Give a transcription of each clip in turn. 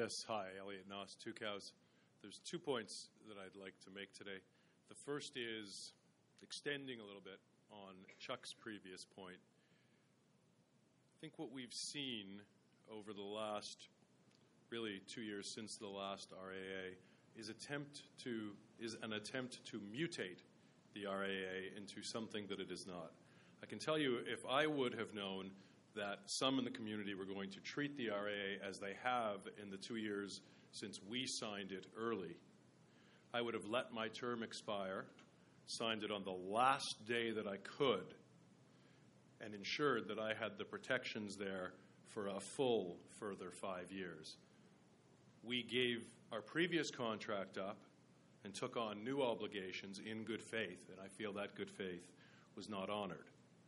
Yes, hi, Elliot Noss, Two Cows. There's 2 points that I'd like to make today. The first is extending a little bit on Chuck's previous point. I think what we've seen over the last, really 2 years since the last RAA, is an attempt to mutate the RAA into something that it is not. I can tell you, if I would have known that some in the community were going to treat the RAA as they have in the 2 years since we signed it early, I would have let my term expire, signed it on the last day that I could, and ensured that I had the protections there for a full further 5 years. We gave our previous contract up and took on new obligations in good faith, and I feel that good faith was not honored.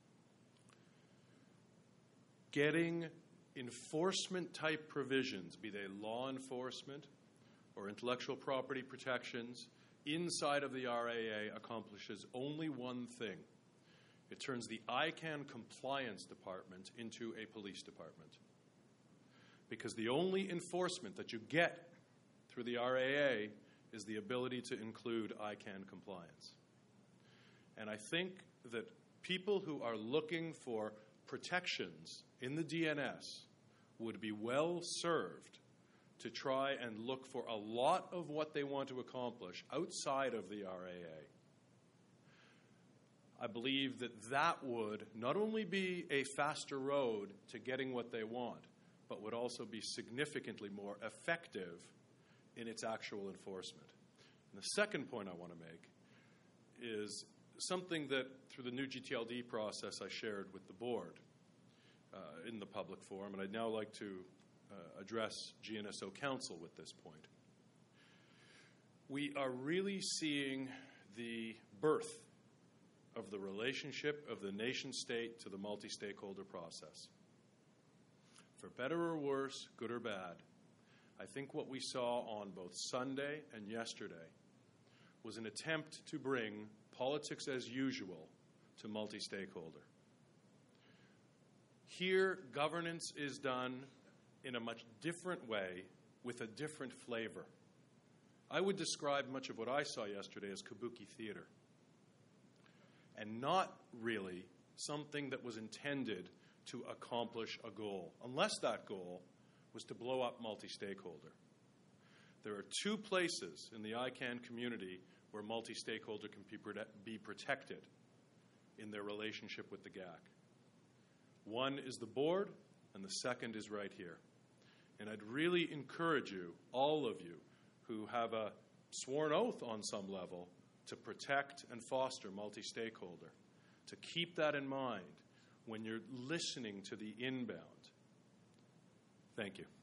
Getting enforcement-type provisions, be they law enforcement or intellectual property protections, inside of the RAA accomplishes only one thing. It turns the ICANN compliance department into a police department. Because the only enforcement that you get through the RAA is the ability to include ICANN compliance. And I think that people who are looking for protections in the DNS would be well served to try and look for a lot of what they want to accomplish outside of the RAA. I believe that that would not only be a faster road to getting what they want, but would also be significantly more effective in its actual enforcement. And the second point I want to make is something that through the new GTLD process I shared with the board in the public forum, and I'd now like to address GNSO Council with this point. We are really seeing the birth of the relationship of the nation-state to the multi-stakeholder process. For better or worse, good or bad, I think what we saw on both Sunday and yesterday was an attempt to bring politics as usual to multi-stakeholder. Here, governance is done in a much different way with a different flavor. I would describe much of what I saw yesterday as kabuki theater, and not really something that was intended to accomplish a goal, unless that goal was to blow up multi-stakeholder. There are 2 places in the ICANN community where multi-stakeholder can be protected in their relationship with the GAC. One is the board, and the second is right here. And I'd really encourage you, all of you, who have a sworn oath on some level to protect and foster multi-stakeholder, to keep that in mind when you're listening to the inbound. Thank you.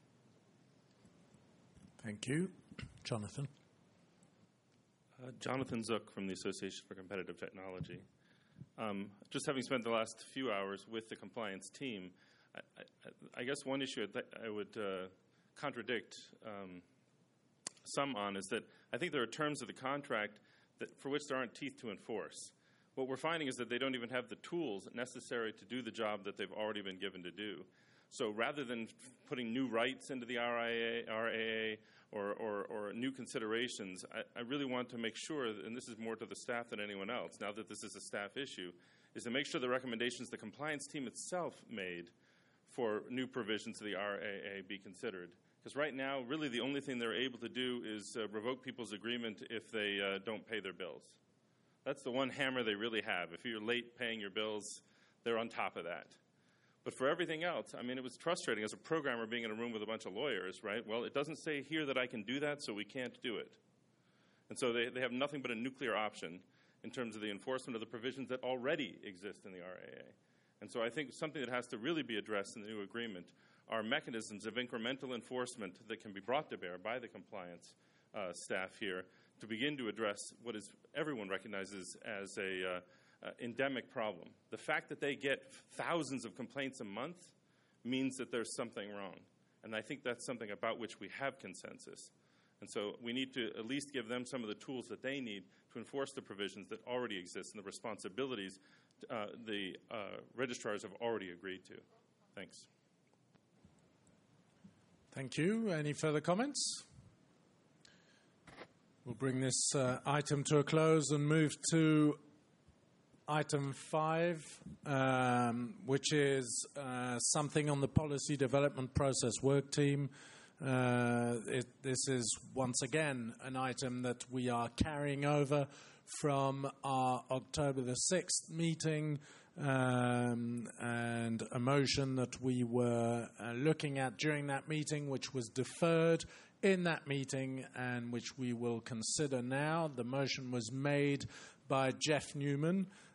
Thank you. Jonathan. Jonathan Zook from the Association for Competitive Technology. Just having spent the last few hours with the compliance team, I guess one issue I would contradict some on is that I think there are terms of the contract for which there aren't teeth to enforce. What we're finding is that they don't even have the tools necessary to do the job that they've already been given to do. So rather than putting new rights into the RAA or new considerations, I really want to make sure, and this is more to the staff than anyone else, now that this is a staff issue, is to make sure the recommendations the compliance team itself made for new provisions to the RAA be considered. Because right now, really the only thing they're able to do is revoke people's agreement if they don't pay their bills. That's the one hammer they really have. If you're late paying your bills, they're on top of that. But for everything else, I mean, it was frustrating as a programmer being in a room with a bunch of lawyers, right? Well, it doesn't say here that I can do that, so we can't do it. And so they have nothing but a nuclear option in terms of the enforcement of the provisions that already exist in the RAA. And so I think something that has to really be addressed in the new agreement are mechanisms of incremental enforcement that can be brought to bear by the compliance staff here to begin to address what is everyone recognizes as a endemic problem. The fact that they get thousands of complaints a month means that there's something wrong. And I think that's something about which we have consensus. And so we need to at least give them some of the tools that they need to enforce the provisions that already exist and the responsibilities the registrars have already agreed to. Thanks. Thank you. Any further comments? We'll bring this item to a close and move to item 5, which is something on the policy development process work team. This is once again an item that we are carrying over from our October the 6th meeting, and a motion that we were looking at during that meeting, which was deferred in that meeting and which we will consider now. The motion was made by Jeff Newman,